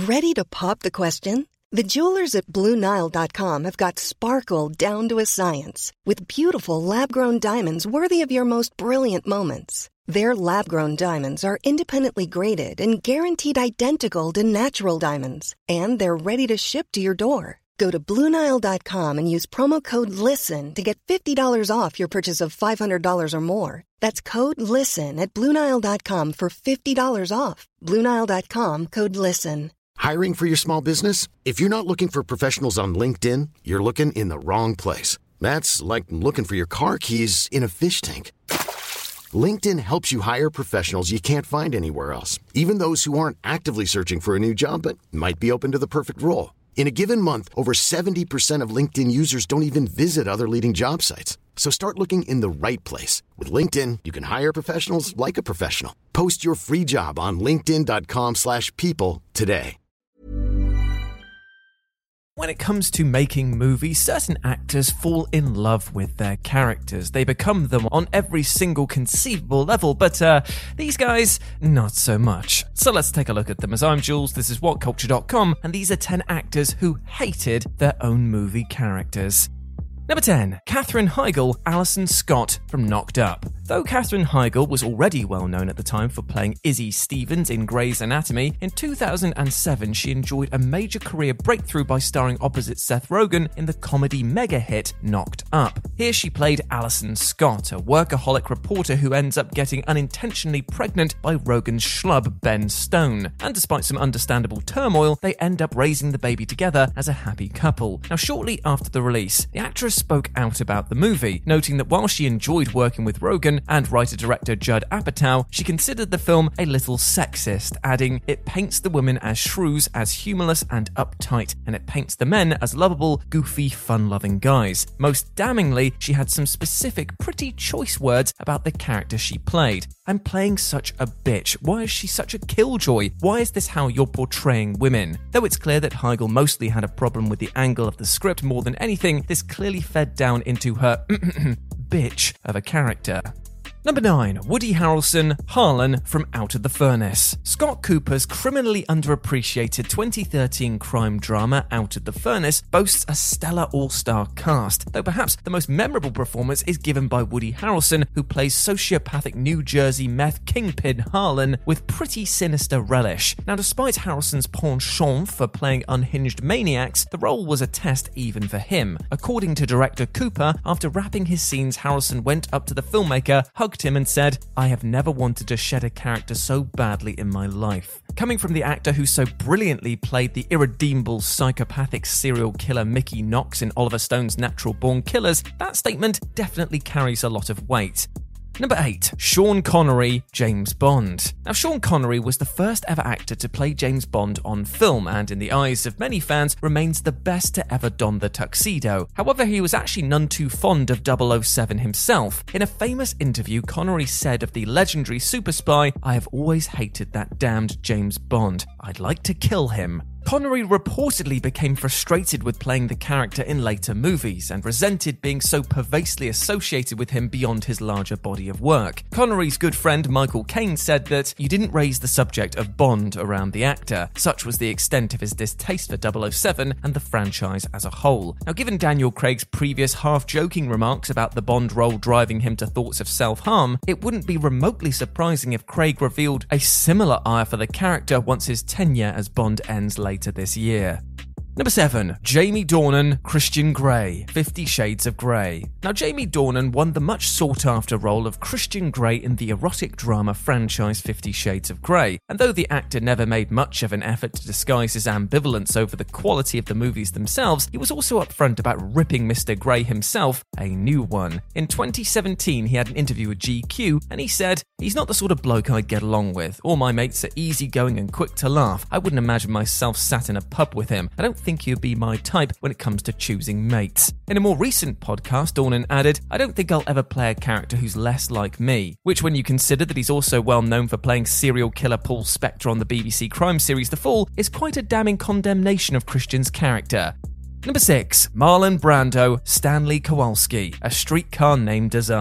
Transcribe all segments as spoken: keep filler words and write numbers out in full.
Ready to pop the question? The jewelers at Blue Nile dot com have got sparkle down to a science with beautiful lab-grown diamonds worthy of your most brilliant moments. Their lab-grown diamonds are independently graded and guaranteed identical to natural diamonds, and they're ready to ship to your door. Go to Blue Nile dot com and use promo code LISTEN to get fifty dollars off your purchase of five hundred dollars or more. That's code LISTEN at Blue Nile dot com for fifty dollars off. Blue Nile dot com, code LISTEN. Hiring for your small business? If you're not looking for professionals on LinkedIn, you're looking in the wrong place. That's like looking for your car keys in a fish tank. LinkedIn helps you hire professionals you can't find anywhere else, even those who aren't actively searching for a new job but might be open to the perfect role. In a given month, over seventy percent of LinkedIn users don't even visit other leading job sites. So start looking in the right place. With LinkedIn, you can hire professionals like a professional. Post your free job on linkedin dot com slash people today. When it comes to making movies, certain actors fall in love with their characters. They become them on every single conceivable level, but uh, these guys, not so much. So let's take a look at them. As I'm Jules, this is what culture dot com, and these are ten actors who hated their own movie characters. Number ten. Katherine Heigl, Alison Scott from Knocked Up. Though Katherine Heigl was already well known at the time for playing Izzy Stevens in Grey's Anatomy, in two thousand seven she enjoyed a major career breakthrough by starring opposite Seth Rogen in the comedy mega hit Knocked Up. Here she played Alison Scott, a workaholic reporter who ends up getting unintentionally pregnant by Rogen's schlub Ben Stone. And despite some understandable turmoil, they end up raising the baby together as a happy couple. Now, shortly after the release, the actress spoke out about the movie, noting that while she enjoyed working with Rogen and writer-director Judd Apatow, she considered the film a little sexist, adding, "It paints the women as shrews, as humorless and uptight, and it paints the men as lovable, goofy, fun-loving guys." Most damningly, she had some specific, pretty choice words about the character she played. "I'm playing such a bitch. Why is she such a killjoy? Why is this how you're portraying women?" Though it's clear that Heigl mostly had a problem with the angle of the script more than anything, this clearly fed down into her bitch of a character. Number nine. Woody Harrelson, Harlan from Out of the Furnace. Scott Cooper's criminally underappreciated twenty thirteen crime drama Out of the Furnace boasts a stellar all-star cast, though perhaps the most memorable performance is given by Woody Harrelson, who plays sociopathic New Jersey meth kingpin Harlan with pretty sinister relish. Now, despite Harrelson's penchant for playing unhinged maniacs, the role was a test even for him. According to director Cooper, after wrapping his scenes, Harrelson went up to the filmmaker, hugged him and said, "I have never wanted to shed a character so badly in my life." Coming from the actor who so brilliantly played the irredeemable psychopathic serial killer Mickey Knox in Oliver Stone's Natural Born Killers, that statement definitely carries a lot of weight. Number eight. Sean Connery, James Bond. Now, Sean Connery was the first ever actor to play James Bond on film, and in the eyes of many fans, remains the best to ever don the tuxedo. However, he was actually none too fond of double oh seven himself. In a famous interview, Connery said of the legendary super spy, "I have always hated that damned James Bond. I'd like to kill him." Connery reportedly became frustrated with playing the character in later movies and resented being so pervasively associated with him beyond his larger body of work. Connery's good friend Michael Caine said that "you didn't raise the subject of Bond around the actor." Such was the extent of his distaste for double oh seven and the franchise as a whole. Now, given Daniel Craig's previous half-joking remarks about the Bond role driving him to thoughts of self-harm, it wouldn't be remotely surprising if Craig revealed a similar ire for the character once his tenure as Bond ends later this year. Number seven. Jamie Dornan, Christian Grey, Fifty Shades of Grey. Now, Jamie Dornan won the much sought-after role of Christian Grey in the erotic drama franchise Fifty Shades of Grey, and though the actor never made much of an effort to disguise his ambivalence over the quality of the movies themselves, he was also upfront about ripping Mister Grey himself a new one. In twenty seventeen, he had an interview with G Q, and he said, "He's not the sort of bloke I'd get along with. All my mates are easygoing and quick to laugh. I wouldn't imagine myself sat in a pub with him. I don't think he'd be my type when it comes to choosing mates." In a more recent podcast, Dornan added, "I don't think I'll ever play a character who's less like me," which, when you consider that he's also well known for playing serial killer Paul Spector on the B B C crime series The Fall, is quite a damning condemnation of Christian's character. Number six. Marlon Brando, Stanley Kowalski, A Streetcar Named Desire.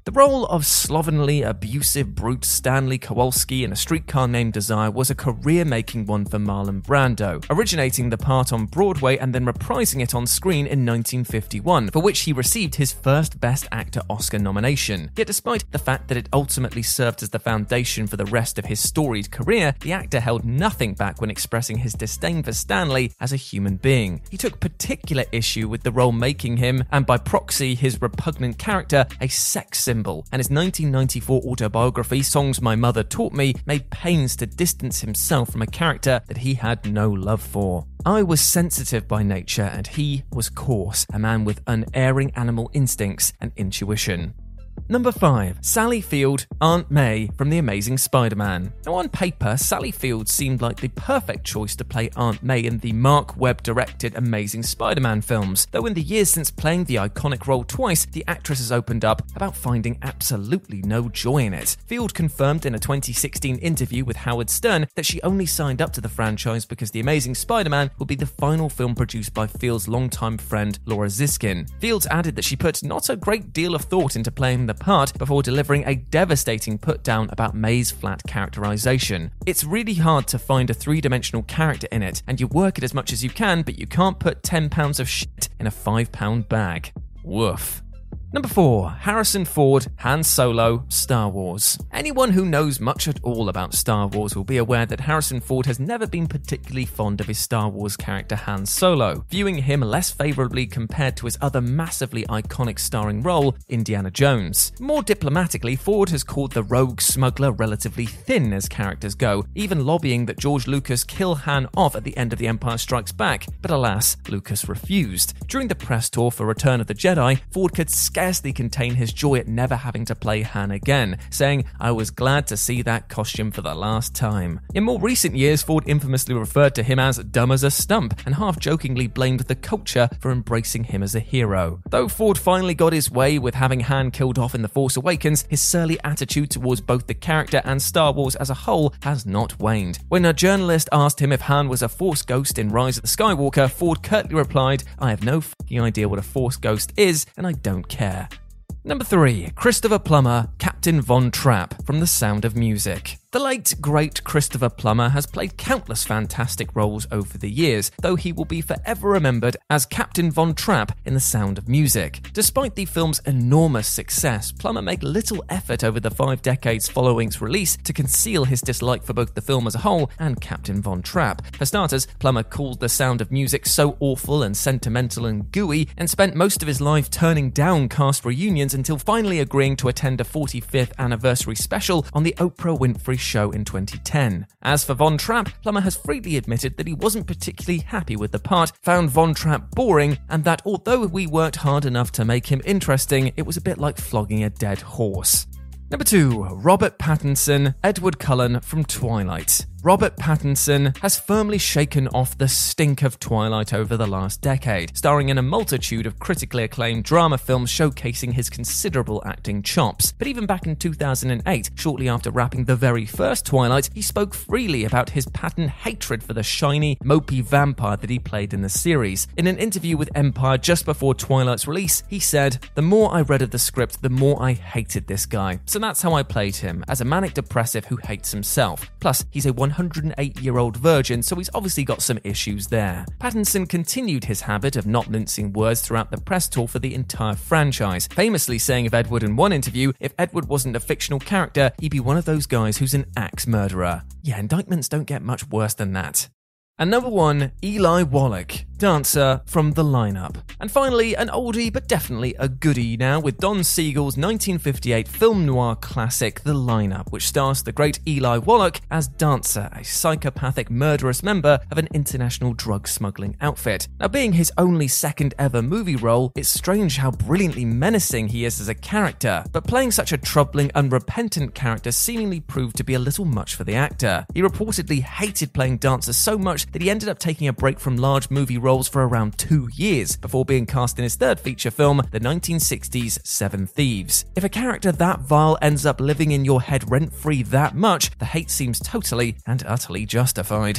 The role of slovenly, abusive brute Stanley Kowalski in A Streetcar Named Desire was a career-making one for Marlon Brando, originating the part on Broadway and then reprising it on screen in nineteen fifty-one, for which he received his first Best Actor Oscar nomination. Yet despite the fact that it ultimately served as the foundation for the rest of his storied career, the actor held nothing back when expressing his disdain for Stanley as a human being. He took particular issue with the role making him, and by proxy his repugnant character, a sex symbol. And his nineteen ninety-four autobiography, Songs My Mother Taught Me, made pains to distance himself from a character that he had no love for. I was sensitive by nature and he was coarse, a man with unerring animal instincts and intuition. Number five. Sally Field, Aunt May from The Amazing Spider-Man. Now on paper, Sally Field seemed like the perfect choice to play Aunt May in the Mark Webb-directed Amazing Spider-Man films, though in the years since playing the iconic role twice, the actress has opened up about finding absolutely no joy in it. Field confirmed in a twenty sixteen interview with Howard Stern that she only signed up to the franchise because The Amazing Spider-Man would be the final film produced by Field's longtime friend Laura Ziskin. Fields added that she put not a great deal of thought into playing the part before delivering a devastating put-down about May's flat characterization. It's really hard to find a three-dimensional character in it, and you work it as much as you can, but you can't put ten pounds of shit in a five pound bag. Woof. Number four. Harrison Ford, Han Solo, Star Wars. Anyone who knows much at all about Star Wars will be aware that Harrison Ford has never been particularly fond of his Star Wars character Han Solo, viewing him less favorably compared to his other massively iconic starring role, Indiana Jones. More diplomatically, Ford has called the rogue smuggler relatively thin as characters go, even lobbying that George Lucas kill Han off at the end of The Empire Strikes Back, but alas, Lucas refused. During the press tour for Return of the Jedi, Ford could scarcely contain his joy at never having to play Han again, saying, "I was glad to see that costume for the last time." In more recent years, Ford infamously referred to him as dumb as a stump and half-jokingly blamed the culture for embracing him as a hero. Though Ford finally got his way with having Han killed off in The Force Awakens, his surly attitude towards both the character and Star Wars as a whole has not waned. When a journalist asked him if Han was a Force ghost in Rise of the Skywalker, Ford curtly replied, "I have no fucking idea what a Force ghost is, and I don't care." Number three. Christopher Plummer, Captain Von Trapp from The Sound of Music. The late, great Christopher Plummer has played countless fantastic roles over the years, though he will be forever remembered as Captain Von Trapp in The Sound of Music. Despite the film's enormous success, Plummer made little effort over the five decades following its release to conceal his dislike for both the film as a whole and Captain Von Trapp. For starters, Plummer called The Sound of Music so awful and sentimental and gooey, and spent most of his life turning down cast reunions until finally agreeing to attend a forty-fifth anniversary special on the Oprah Winfrey Show in twenty ten. As for Von Trapp, Plummer has freely admitted that he wasn't particularly happy with the part, found Von Trapp boring, and that although we worked hard enough to make him interesting, it was a bit like flogging a dead horse. Number two. Robert Pattinson, Edward Cullen from Twilight. Robert Pattinson has firmly shaken off the stink of Twilight over the last decade, starring in a multitude of critically acclaimed drama films showcasing his considerable acting chops. But even back in two thousand eight, shortly after wrapping the very first Twilight, he spoke freely about his patent hatred for the shiny, mopey vampire that he played in the series. In an interview with Empire just before Twilight's release, he said, "The more I read of the script, the more I hated this guy. So that's how I played him, as a manic depressive who hates himself. Plus, he's a one hundred eight-year-old virgin, so he's obviously got some issues there." Pattinson continued his habit of not mincing words throughout the press tour for the entire franchise, famously saying of Edward in one interview, if Edward wasn't a fictional character, he'd be one of those guys who's an axe murderer. Yeah, indictments don't get much worse than that. And number one, Eli Wallach, dancer from The Lineup. And finally, an oldie but definitely a goodie now with Don Siegel's nineteen fifty-eight film noir classic The Lineup, which stars the great Eli Wallach as Dancer, a psychopathic murderous member of an international drug smuggling outfit. Now, being his only second ever movie role, it's strange how brilliantly menacing he is as a character, but playing such a troubling, unrepentant character seemingly proved to be a little much for the actor. He reportedly hated playing Dancer so much that he ended up taking a break from large movie roles for around two years before being cast in his third feature film, the nineteen sixties Seven Thieves. If a character that vile ends up living in your head rent-free that much, the hate seems totally and utterly justified.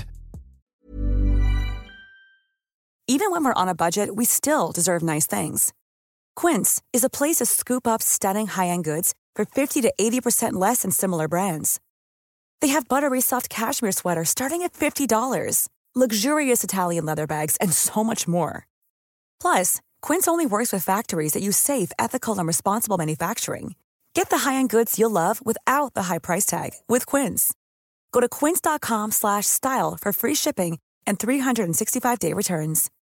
Even when we're on a budget, we still deserve nice things. Quince is a place to scoop up stunning high-end goods for fifty to eighty percent less than similar brands. They have buttery soft cashmere sweaters starting at fifty dollars, luxurious Italian leather bags, and so much more. Plus, Quince only works with factories that use safe, ethical, and responsible manufacturing. Get the high-end goods you'll love without the high price tag with Quince. Go to quince.com slash style for free shipping and three sixty-five day returns.